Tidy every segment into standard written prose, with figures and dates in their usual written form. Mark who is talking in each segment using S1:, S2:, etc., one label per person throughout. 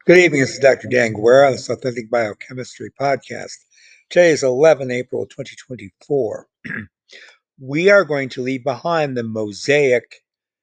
S1: Good evening, this is Dr. Dan Guerra on this Authentic Biochemistry podcast. Today is 11 April 2024. We are going to leave behind the mosaic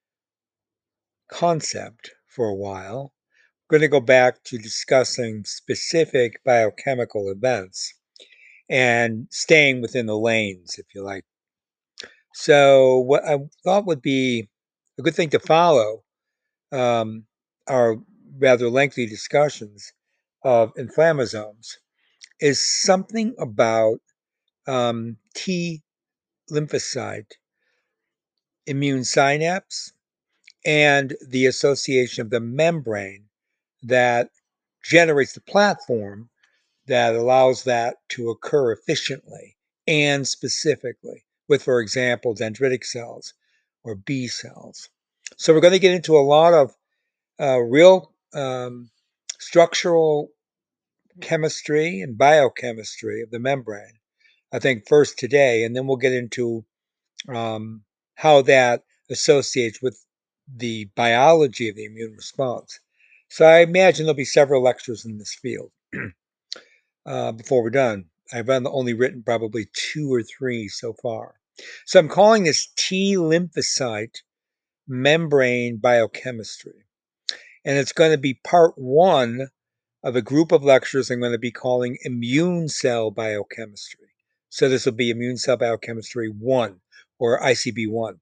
S1: concept for a while. We're going to go back to discussing specific biochemical events and staying within the lanes, if you like. So, what I thought would be a good thing to follow um, our rather lengthy discussions of inflammasomes is something about T lymphocyte immune synapse and the association of the membrane that generates the platform that allows that to occur efficiently and specifically with, for example, dendritic cells or B cells. So we're going to get into a lot of real structural chemistry and biochemistry of the membrane, I think, first today, and then we'll get into um, how that associates with the biology of the immune response. So I imagine there'll be several lectures in this field before we're done. I've only written probably 2 or 3 so far. So I'm calling this T lymphocyte membrane biochemistry. And it's going to be part 1 of a group of lectures I'm going to be calling immune cell biochemistry. So this will be immune cell biochemistry 1 or ICB 1.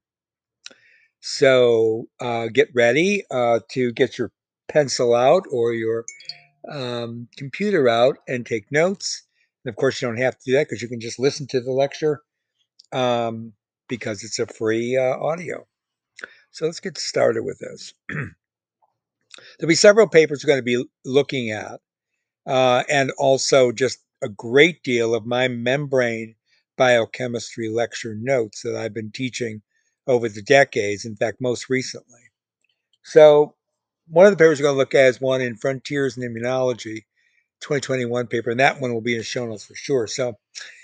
S1: So get ready to get your pencil out or your computer out and take notes. And of course, you don't have to do that because you can just listen to the lecture because it's a free audio. So let's get started with this. There'll be several papers we're going to be looking at, and also just a great deal of my membrane biochemistry lecture notes that I've been teaching over the decades, in fact, most recently. So one of the papers we're going to look at is one in Frontiers in Immunology, 2021 paper, and that one will be in the show notes for sure. So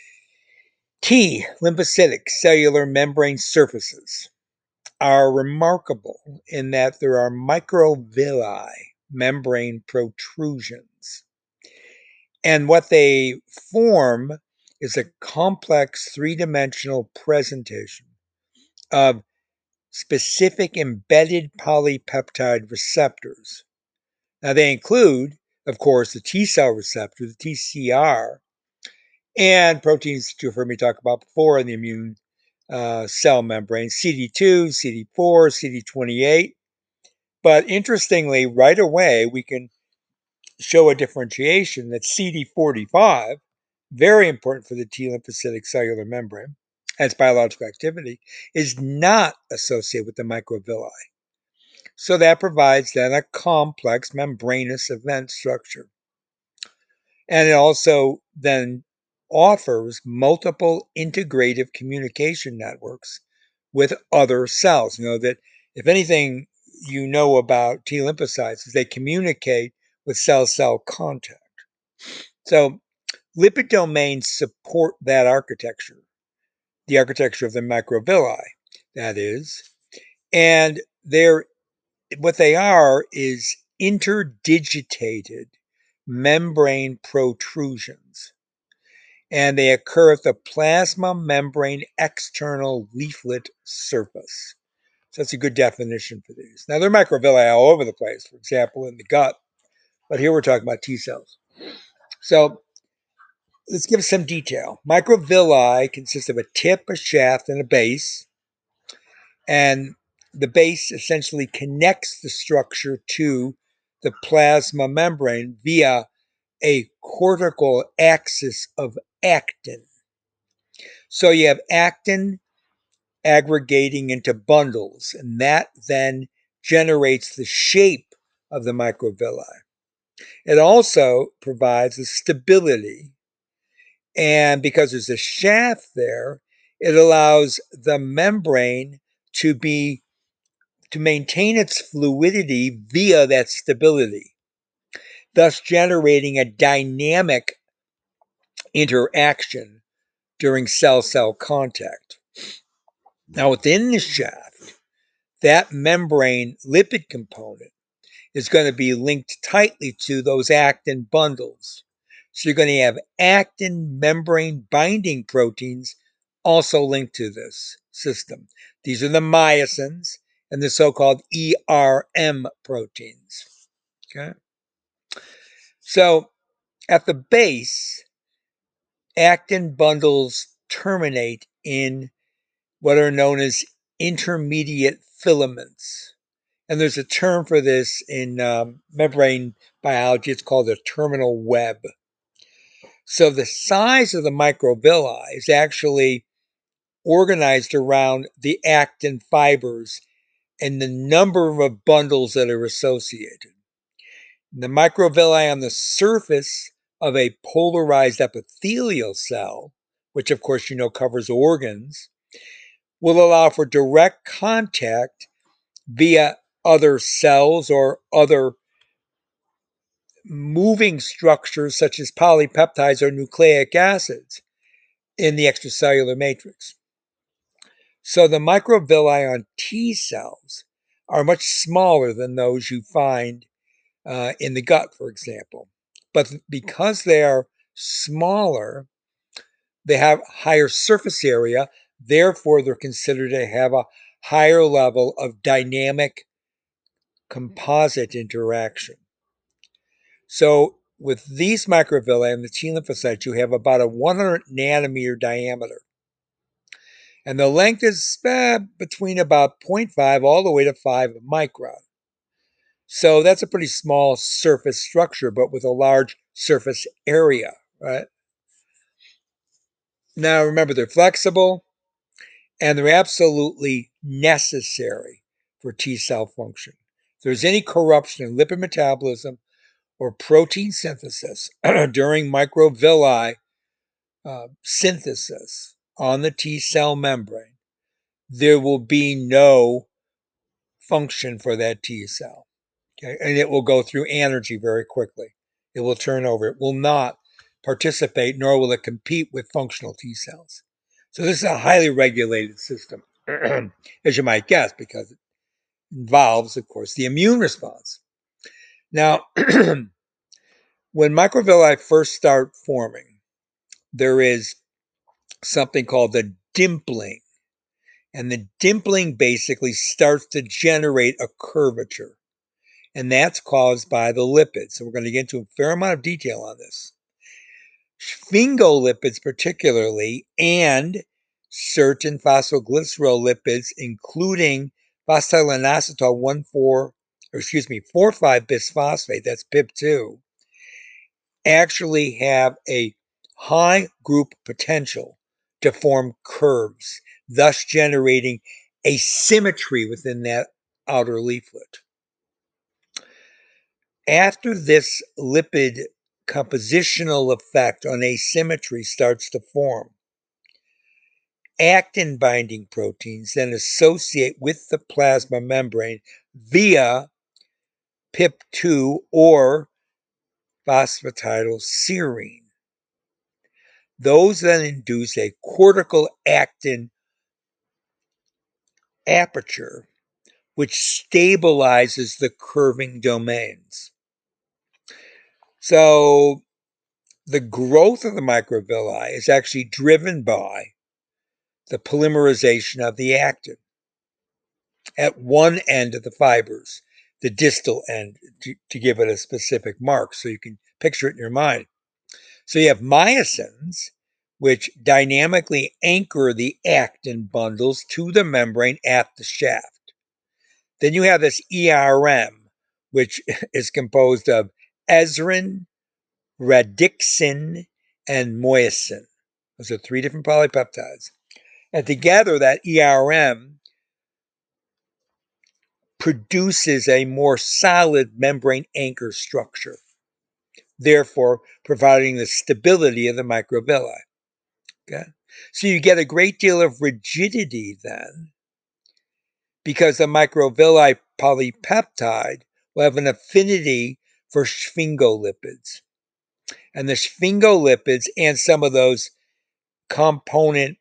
S1: T, lymphocytic cellular membrane surfaces, are remarkable in that there are microvilli, membrane protrusions. And what they form is a complex three-dimensional presentation of specific embedded polypeptide receptors. Now, they include, of course, the T cell receptor, the TCR, and proteins that you've heard me talk about before in the immune cell membrane, CD2, CD4, CD28. But interestingly, right away, we can show a differentiation that CD45, very important for the T lymphocytic cellular membrane and its biological activity, is not associated with the microvilli. So that provides then a complex membranous event structure. And it also then offers multiple integrative communication networks with other cells. You know that if anything you know about T lymphocytes is they communicate with cell-cell contact. So lipid domains support that architecture, the architecture of the microvilli, that is. And what they are is interdigitated membrane protrusions. And they occur at the plasma membrane external leaflet surface. So that's a good definition for these. Now, there are microvilli all over the place, for example, in the gut. But here we're talking about T cells. So let's give some detail. Microvilli consist of a tip, a shaft, and a base. And the base essentially connects the structure to the plasma membrane via a cortical axis of actin. So you have actin aggregating into bundles, and that then generates the shape of the microvilli. It also provides the stability, and because there's a shaft there, it allows the membrane to maintain its fluidity via that stability, thus generating a dynamic interaction during cell-cell contact. Now, within the shaft, that membrane lipid component is going to be linked tightly to those actin bundles. So you're going to have actin membrane binding proteins also linked to this system. These are the myosins and the so-called ERM proteins. Okay. So at the base, actin bundles terminate in what are known as intermediate filaments. And there's a term for this in membrane biology. It's called a terminal web. So the size of the microvilli is actually organized around the actin fibers and the number of bundles that are associated. The microvilli on the surface of a polarized epithelial cell, which of course you know covers organs, will allow for direct contact via other cells or other moving structures such as polypeptides or nucleic acids in the extracellular matrix. So the microvilli on T cells are much smaller than those you find in the gut, for example. But because they are smaller, they have higher surface area. Therefore, they're considered to have a higher level of dynamic composite interaction. So with these microvilli and the T lymphocytes, you have about a 100 nanometer diameter. And the length is between about 0.5 all the way to 5 micron. So that's a pretty small surface structure, but with a large surface area, right? Now remember, they're flexible and they're absolutely necessary for T cell function. If there's any corruption in lipid metabolism or protein synthesis during microvilli synthesis on the T cell membrane, there will be no function for that T cell. Okay? And it will go through anergy very quickly. It will turn over. It will not participate, nor will it compete with functional T cells. So this is a highly regulated system, as you might guess, because it involves, of course, the immune response. Now, when microvilli first start forming, there is something called the dimpling. And the dimpling basically starts to generate a curvature. And that's caused by the lipids. So we're going to get into a fair amount of detail on this. Sphingolipids particularly, and certain phosphoglycerolipids, including phosphoinositol 4,5 bisphosphate, that's PIP2, actually have a high group potential to form curves, thus generating asymmetry within that outer leaflet. After this lipid compositional effect on asymmetry starts to form, actin binding proteins then associate with the plasma membrane via PIP2 or phosphatidylserine. Those then induce a cortical actin aperture, which stabilizes the curving domains. So the growth of the microvilli is actually driven by the polymerization of the actin at one end of the fibers, the distal end, to give it a specific mark so you can picture it in your mind. So you have myosins, which dynamically anchor the actin bundles to the membrane at the shaft. Then you have this ERM, which is composed of ezrin, radixin, and myosin. Those are 3 different polypeptides. And together, that ERM produces a more solid membrane anchor structure, therefore providing the stability of the microvilli. Okay? So you get a great deal of rigidity then, because the microvilli polypeptide will have an affinity for sphingolipids. And the sphingolipids and some of those component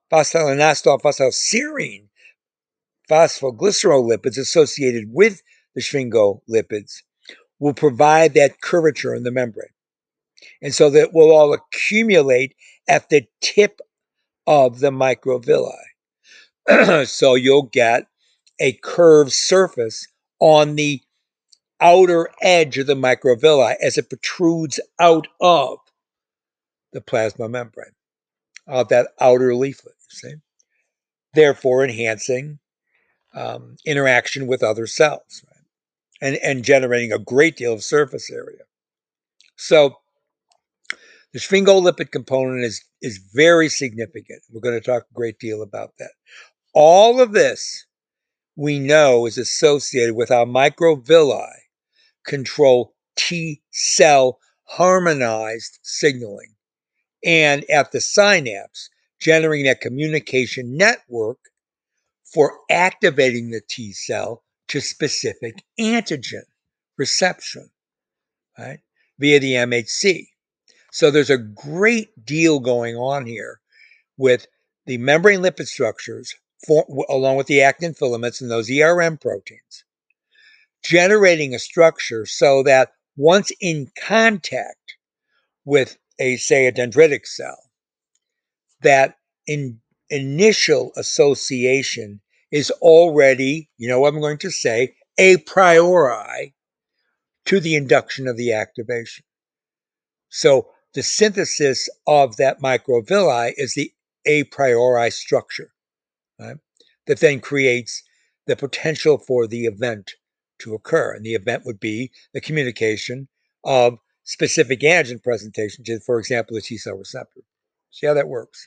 S1: phosphoinositol phosphoglycerolipids associated with the sphingolipids, will provide that curvature in the membrane. And so that will all accumulate at the tip of the microvilli. So you'll get a curved surface on the outer edge of the microvilli as it protrudes out of the plasma membrane, of that outer leaflet, you see, therefore enhancing interaction with other cells, right? And generating a great deal of surface area. So the sphingolipid component is very significant. We're going to talk a great deal about that. All of this we know is associated with how microvilli control T cell harmonized signaling, and at the synapse, generating that communication network for activating the T cell to specific antigen reception, right, via the MHC. So there's a great deal going on here with the membrane lipid structures, along with the actin filaments and those ERM proteins, generating a structure so that once in contact with say, a dendritic cell, that initial association is already, you know what I'm going to say, a priori to the induction of the activation. So the synthesis of that microvilli is the a priori structure, right, that then creates the potential for the event to occur. And the event would be the communication of specific antigen presentation to, for example, the T cell receptor. See how that works?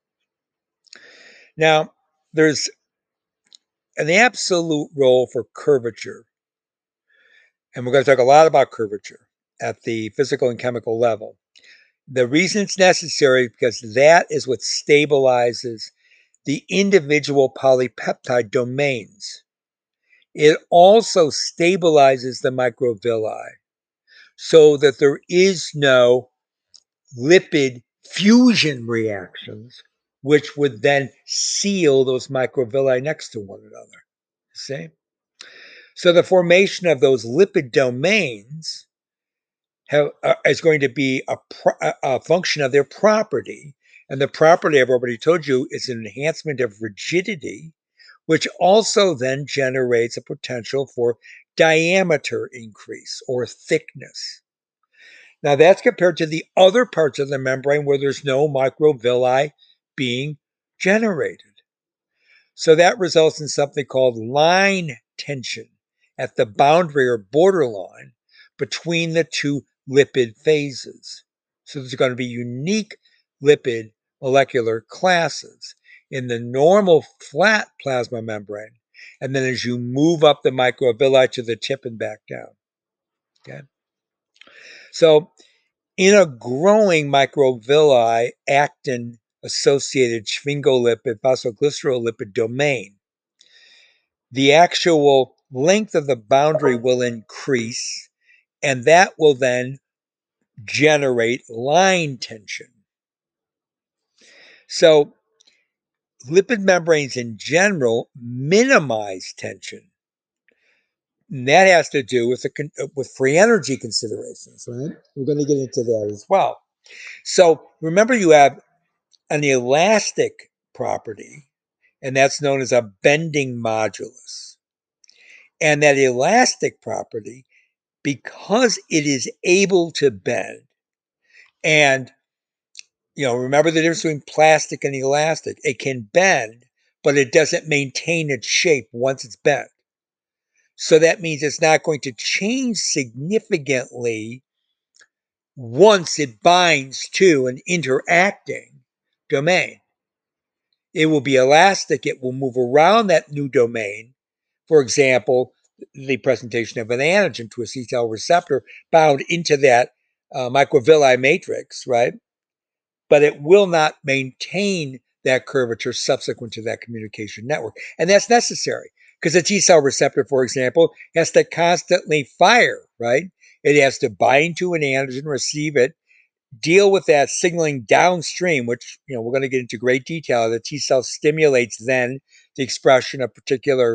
S1: Now, there's an absolute role for curvature, and we're going to talk a lot about curvature at the physical and chemical level. The reason it's necessary because that is what stabilizes the individual polypeptide domains. It also stabilizes the microvilli so that there is no lipid fusion reactions, which would then seal those microvilli next to one another. See? So the formation of those lipid domains is going to be a function of their property. And the property I've already told you is an enhancement of rigidity, which also then generates a potential for diameter increase or thickness. Now that's compared to the other parts of the membrane where there's no microvilli being generated. So that results in something called line tension at the boundary or borderline between the two lipid phases. So there's going to be unique lipid molecular classes in the normal flat plasma membrane, and then as you move up the microvilli to the tip and back down. Okay. So in a growing microvilli actin associated sphingolipid phosphoglycerolipid domain, the actual length of the boundary will increase, and that will then generate line tension. So lipid membranes in general minimize tension. And that has to do with free energy considerations, right? We're going to get into that as well. So remember, you have an elastic property, and that's known as a bending modulus. And that elastic property, because it is able to bend, and remember the difference between plastic and elastic. It can bend, but it doesn't maintain its shape once it's bent. So that means it's not going to change significantly once it binds to an interacting domain. It will be elastic. It will move around that new domain. For example, the presentation of an antigen to a C cell receptor bound into that microvilli matrix, right? But it will not maintain that curvature subsequent to that communication network. And that's necessary because a T cell receptor, for example, has to constantly fire, right? It has to bind to an antigen, receive it, deal with that signaling downstream, which we're going to get into great detail. The T cell stimulates then the expression of particular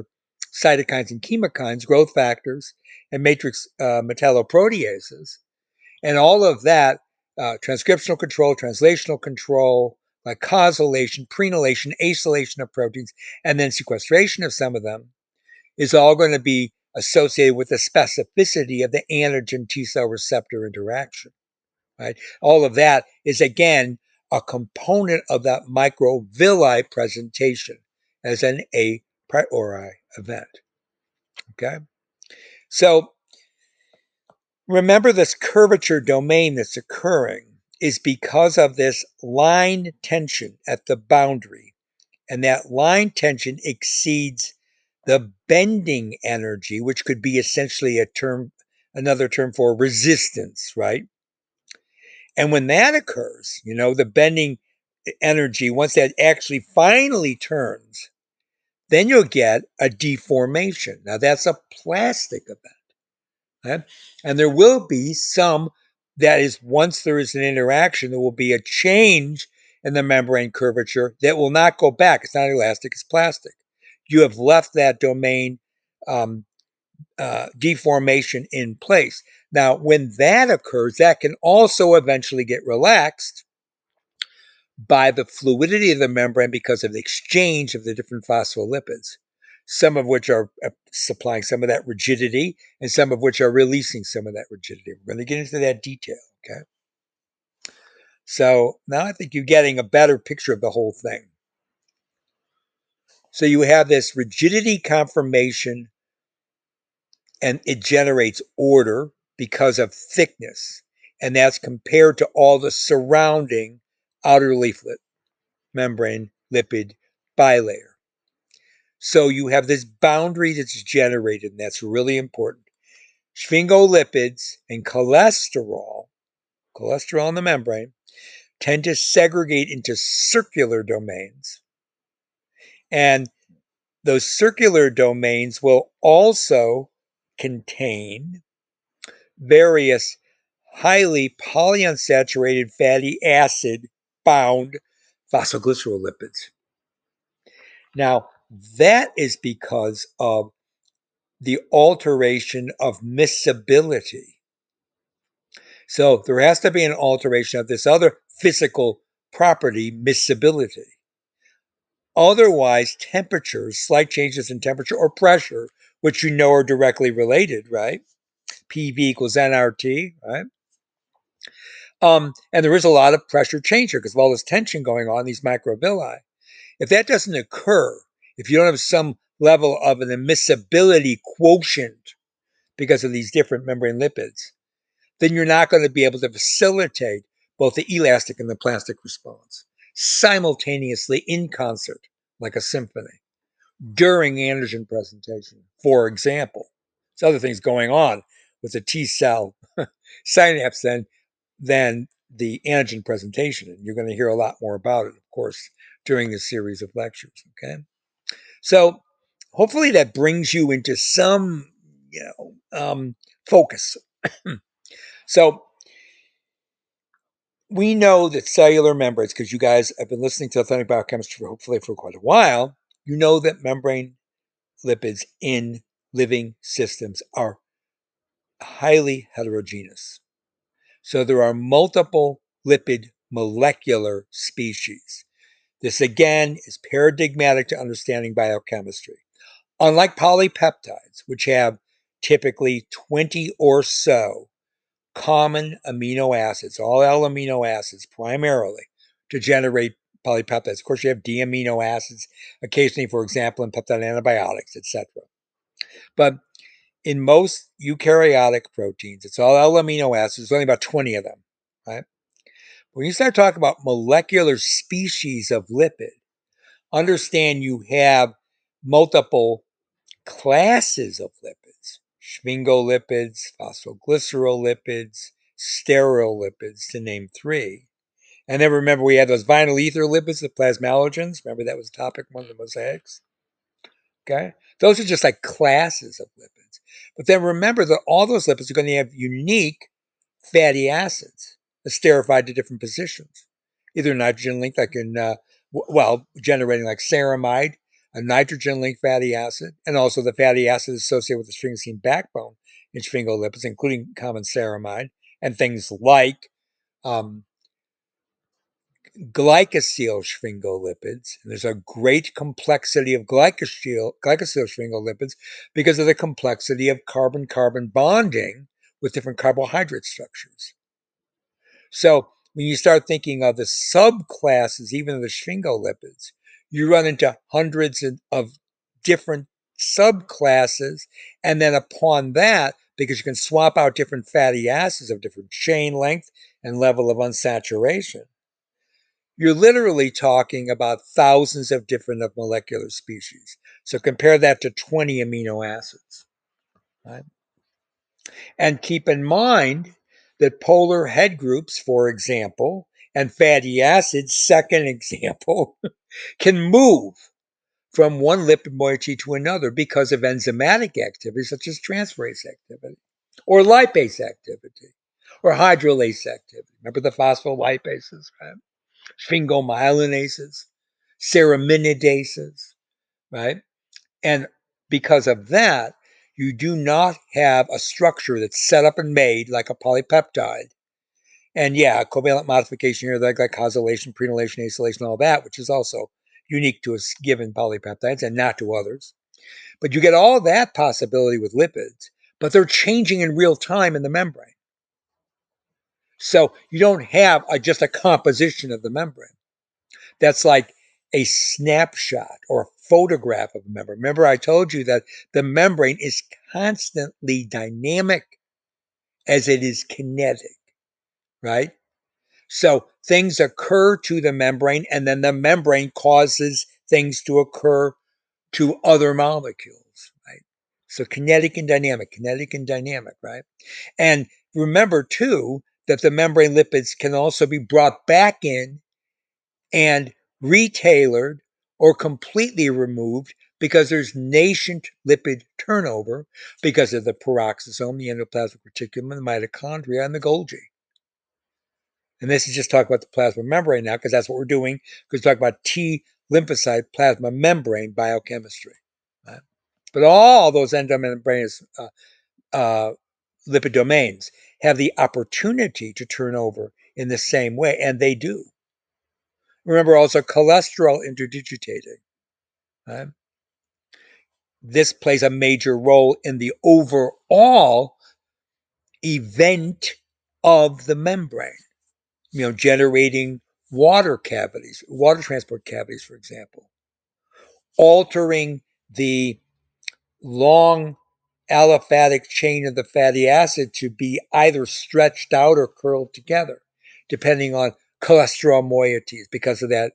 S1: cytokines and chemokines, growth factors, and matrix metalloproteases. And all of that, transcriptional control, translational control, glycosylation, prenylation, acylation of proteins, and then sequestration of some of them, is all going to be associated with the specificity of the antigen T cell receptor interaction. Right? All of that is, again, a component of that microvilli presentation as an a priori event. Okay? So remember, this curvature domain that's occurring is because of this line tension at the boundary. And that line tension exceeds the bending energy, which could be essentially another term for resistance, right? And when that occurs, the bending energy, once that actually finally turns, then you'll get a deformation. Now, that's a plastic event. Right? And there will be some, that is, once there is an interaction, there will be a change in the membrane curvature that will not go back. It's not elastic, it's plastic. You have left that domain deformation in place. Now, when that occurs, that can also eventually get relaxed by the fluidity of the membrane because of the exchange of the different phospholipids, some of which are supplying some of that rigidity and some of which are releasing some of that rigidity. We're going to get into that detail, okay? So now I think you're getting a better picture of the whole thing. So you have this rigidity conformation, and it generates order because of thickness, and that's compared to all the surrounding outer leaflet membrane lipid bilayer. So you have this boundary that's generated, and that's really important. Sphingolipids and cholesterol in the membrane, tend to segregate into circular domains. And those circular domains will also contain various highly polyunsaturated fatty acid bound phosphoglycerolipids. Now, that is because of the alteration of miscibility. So there has to be an alteration of this other physical property, miscibility. Otherwise, temperatures, slight changes in temperature or pressure, which are directly related, right? PV equals nRT, right? And there is a lot of pressure change here because of all this tension going on, these microvilli. If that doesn't occur, if you don't have some level of an immiscibility quotient because of these different membrane lipids, then you're not going to be able to facilitate both the elastic and the plastic response simultaneously in concert, like a symphony, during antigen presentation, for example. There's other things going on with the T cell synapse than the antigen presentation. And you're going to hear a lot more about it, of course, during this series of lectures. Okay. So hopefully that brings you into some, focus. So we know that cellular membranes, because you guys have been listening to Authentic Biochemistry hopefully for quite a while, you know that membrane lipids in living systems are highly heterogeneous. So there are multiple lipid molecular species. This again is paradigmatic to understanding biochemistry. Unlike polypeptides, which have typically 20 or so common amino acids, all L amino acids primarily, to generate polypeptides. Of course, you have D amino acids, occasionally, for example, in peptide antibiotics, etc. But in most eukaryotic proteins, it's all L amino acids. There's only about 20 of them, right? When you start talking about molecular species of lipid, understand you have multiple classes of lipids: sphingolipids, phosphoglycerolipids, stereolipids, to name three. And then remember, we had those vinyl ether lipids, the plasmalogens. Remember, that was a topic, one of the mosaics. Okay, those are just like classes of lipids. But then remember that all those lipids are going to have unique fatty acids esterified to different positions, either nitrogen linked, like in generating like ceramide, a nitrogen-linked fatty acid, and also the fatty acids associated with the sphingosine backbone in sphingolipids, including common ceramide, and things like um, glycosyl sphingolipids. And there's a great complexity of glycosyl sphingolipids because of the complexity of carbon-carbon bonding with different carbohydrate structures. So when you start thinking of the subclasses, even of the sphingolipids, you run into hundreds of different subclasses. And then upon that, because you can swap out different fatty acids of different chain length and level of unsaturation, you're literally talking about thousands of different of molecular species. So compare that to 20 amino acids. Right? And keep in mind that polar head groups, for example, and fatty acids, second example, can move from one lipid moiety to another because of enzymatic activity, such as transferase activity, or lipase activity, or hydrolase activity. Remember the phospholipases, right? Sphingomyelinases, ceraminidases, right? And because of that, you do not have a structure that's set up and made like a polypeptide. And yeah, covalent modification here, like glycosylation, prenylation, acylation, all that, which is also unique to a given polypeptides and not to others. But you get all that possibility with lipids, but they're changing in real time in the membrane. So you don't have just a composition of the membrane. That's like a snapshot or a photograph of a membrane. Remember, I told you that the membrane is constantly dynamic as it is kinetic, right? So things occur to the membrane, and then the membrane causes things to occur to other molecules, right? So kinetic and dynamic, right? And remember, too, that the membrane lipids can also be brought back in and retailored or completely removed because there's nascent lipid turnover because of the peroxisome, the endoplasmic reticulum, the mitochondria, and the Golgi. And this is just talk about the plasma membrane now because that's what we're doing, because talk about T lymphocyte plasma membrane biochemistry. Right? But all those endomembranous lipid domains have the opportunity to turn over in the same way, and they do. Remember also cholesterol interdigitating. Right? This plays a major role in the overall event of the membrane, generating water cavities, water transport cavities, for example, altering the long aliphatic chain of the fatty acid to be either stretched out or curled together, depending on cholesterol moieties because of that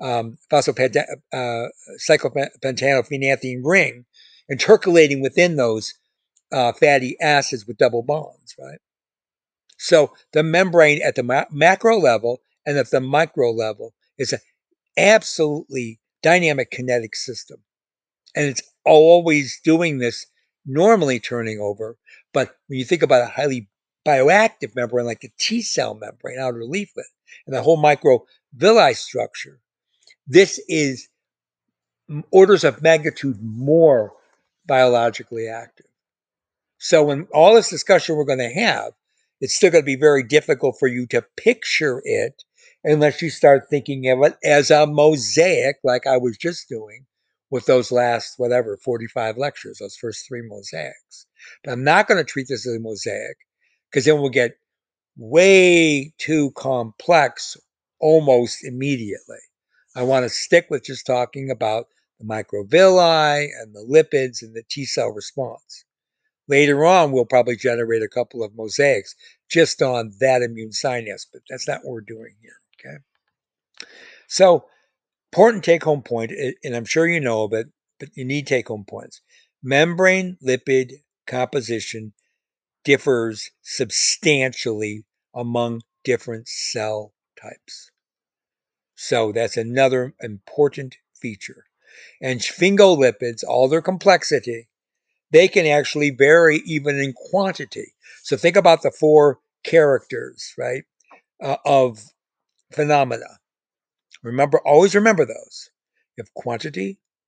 S1: cyclopentanophenoethene ring intercalating within those fatty acids with double bonds, right? So the membrane at the macro level and at the micro level is an absolutely dynamic kinetic system. And it's always doing this, normally turning over. But when you think about a highly bioactive membrane like the T cell membrane, outer leaflet, and the whole microvilli structure, this is orders of magnitude more biologically active. So when all this discussion we're going to have, it's still going to be very difficult for you to picture it unless you start thinking of it as a mosaic, like I was just doing with those last, 45 lectures, those first three mosaics. But I'm not going to treat this as a mosaic because then we'll get way too complex almost immediately. I want to stick with just talking about the microvilli and the lipids and the T cell response. Later on, we'll probably generate a couple of mosaics just on that immune synapse, but that's not what we're doing here, okay? So, important take-home point, and I'm sure you know of it, but you need take-home points. Membrane lipid composition differs substantially among different cell types. So that's another important feature. And sphingolipids, all their complexity, they can actually vary even in quantity. So think about the four characters, right, of phenomena. Always remember those. You have quantity,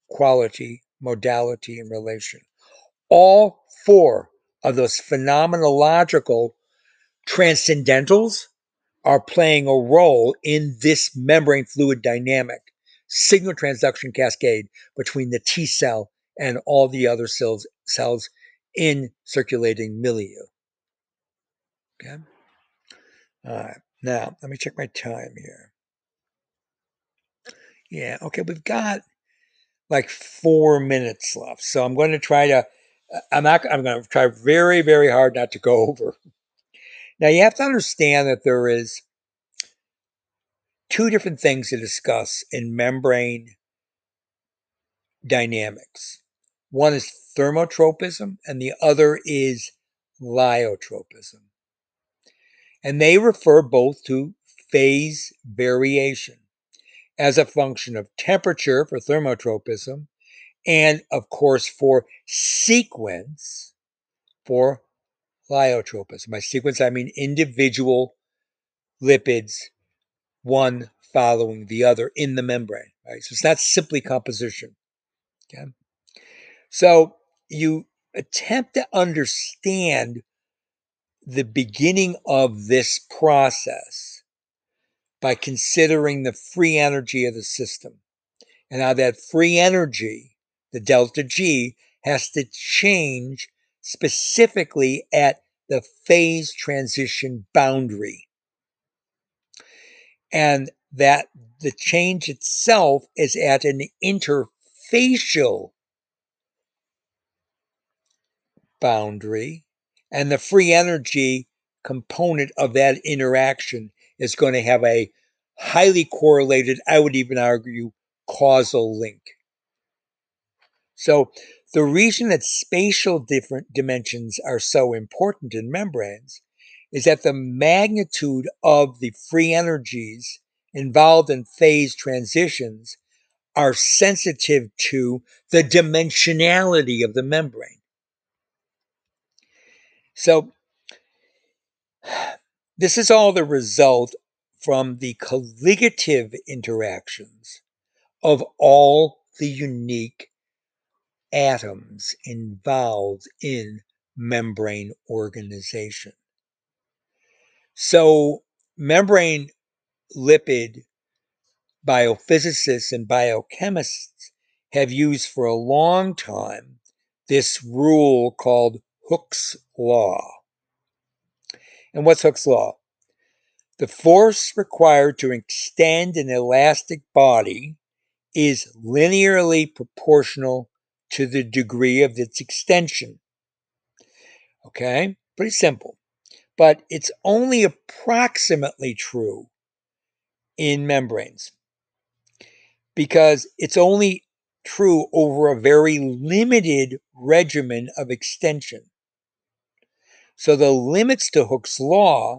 S1: quality, modality, and relation. All four of those phenomenological transcendentals are playing a role in this membrane fluid dynamic, signal transduction cascade between the T cell and all the other cells in circulating milieu. Okay. All right. Now, let me check my time here. Yeah. Okay. We've got like 4 minutes left. So I'm going to try to, I'm going to try very, very hard not to go over. Now, you have to understand that there is two different things to discuss in membrane dynamics. One is thermotropism and the other is lyotropism. And they refer both to phase variation as a function of temperature for thermotropism and, of course, for sequence for lyotropism. By sequence, I mean individual lipids, one following the other in the membrane. Right? So it's not simply composition. Okay? So you attempt to understand the beginning of this process by considering the free energy of the system and how that free energy, the delta G, has to change specifically at the phase transition boundary. And that the change itself is at an interfacial boundary, and the free energy component of that interaction is going to have a highly correlated, I would even argue, causal link. So the reason that spatial different dimensions are so important in membranes is that the magnitude of the free energies involved in phase transitions are sensitive to the dimensionality of the membrane. So this is all the result from the colligative interactions of all the unique atoms involved in membrane organization. So membrane lipid biophysicists and biochemists have used for a long time this rule called Hooke's law. And what's Hooke's law? The force required to extend an elastic body is linearly proportional to the degree of its extension. Okay, pretty simple. But it's only approximately true in membranes because it's only true over a very limited regimen of extension. So the limits to Hooke's law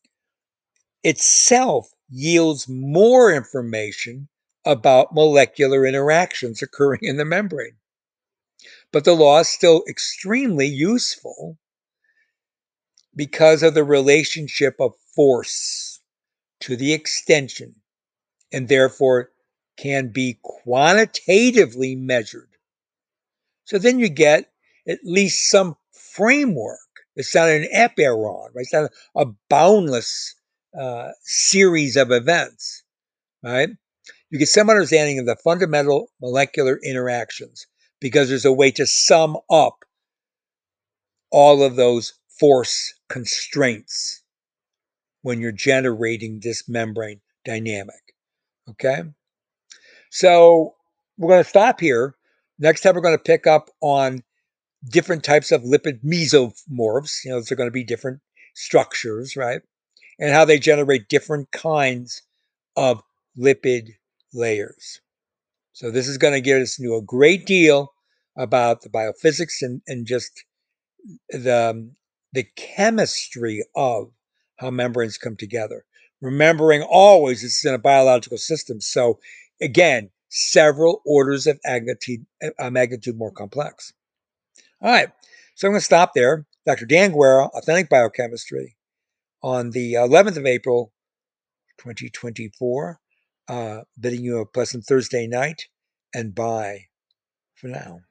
S1: itself yields more information about molecular interactions occurring in the membrane. But the law is still extremely useful because of the relationship of force to the extension and therefore can be quantitatively measured. So then you get at least some framework. It's not an epiron, right? It's not a boundless series of events, right? You get some understanding of the fundamental molecular interactions because there's a way to sum up all of those force constraints when you're generating this membrane dynamic. Okay? So we're going to stop here. Next time, we're going to pick up on different types of lipid mesomorphs. You know, they're going to be different structures, right? And how they generate different kinds of lipid layers. So this is going to get us into a great deal about the biophysics and just the chemistry of how membranes come together. Remembering always this is in a biological system. So again, several orders of magnitude more complex. All right. So I'm going to stop there. Dr. Dan Guerra, Authentic Biochemistry, on the 11th of April, 2024. Bidding you a pleasant Thursday night and bye. for now.